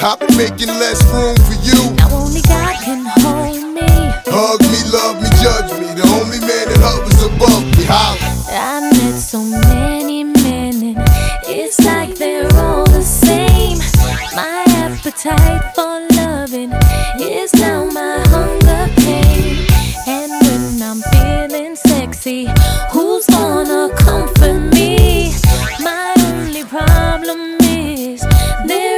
I've been making less room for you. Now only God can hold me. Hug me, love me, judge me. The only man that hovers above me. Holla. I met so many men and it's like they're all the same. My appetite for loving is now my hunger pain. And when I'm feeling sexy, who's gonna comfort me? My only problem is their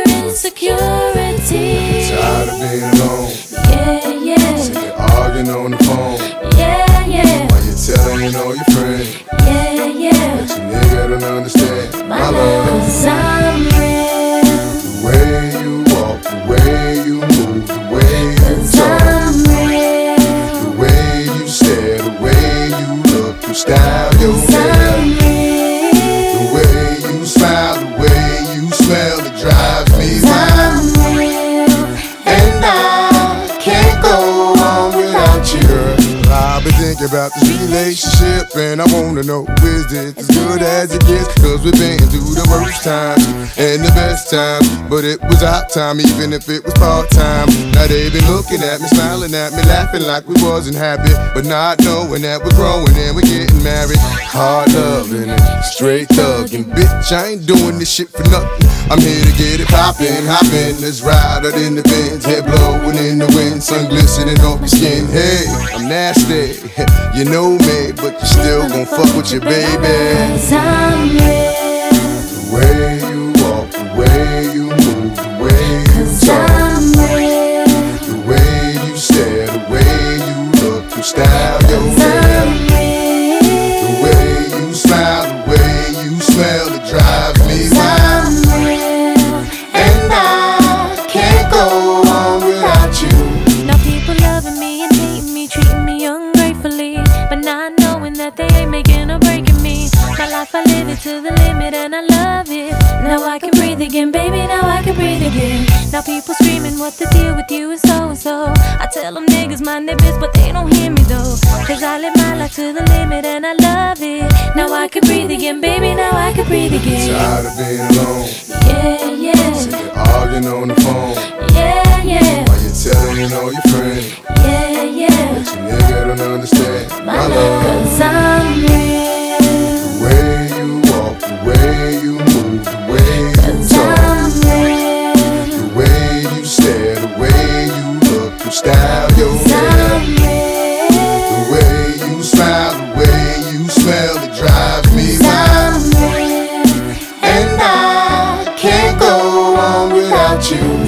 insecurity. Tired of being alone. Yeah, yeah. Sick of arguing on the phone. Yeah, yeah. While you're telling all your friends. Yeah, yeah. But your nigga don't understand my love. 'Cause I'm real. The way you walk, the way you move, the way you 'Cause talk, I'm real. the way you stare, the way you look, your style, your 'Cause hair, I'm real. the way you smile, the way you smell, it drives me 'Cause wild. I'm real. And I can't go on without you. I've been thinking about this relationship, and I wanna know, is it as good as it gets? Cause we've been through the worst times and the best times, but it was our time, even if it was part-time. Now they been looking at me, smiling at me, laughing like we wasn't happy, but not knowing that we're growing and we're getting married. Hard loving and straight thugging, bitch, I ain't doing this shit for nothing. I'm here to get it poppin', hoppin', let's ride out in the Benz, head blowin' in the wind, sun glistening off your skin. Hey, I'm nasty, you know me, but you still gon' fuck with your baby. 'Cause I'm real. The way you walk, the way you move, the way you 'Cause talk, I'm real. the way you stare, the way you look, your style, your 'Cause hair, I'm real. the way you smile, the way you smell, it drives me 'Cause wild. I'm real. And I can't go on without you. Now people loving me and hating me, treating me ungratefully, but not knowing that they ain't making or breaking me. My life, I live it to the limit and I love it. Now I can breathe again, baby, now I can breathe again. Now people screaming, what the deal with you is so and so. I tell them niggas mind their biz, but they don't hear me though. Cause I live my life to the limit and I love it. Now I can breathe again, baby, now I can breathe again. Tired of being alone. Yeah, yeah. Sick of arguing on the phone. Yeah, yeah. While you're telling all your friends. Yeah, yeah. But your nigga don't understand my love. 'Cause I'm real. The way you walk, the way you move, the way you 'Cause talk, I'm real. the way you stare, the way you look, your style, your 'Cause hair, I'm real. the way you smile, the way you smell, it drives me 'Cause wild. I'm real. And I can't go on without you.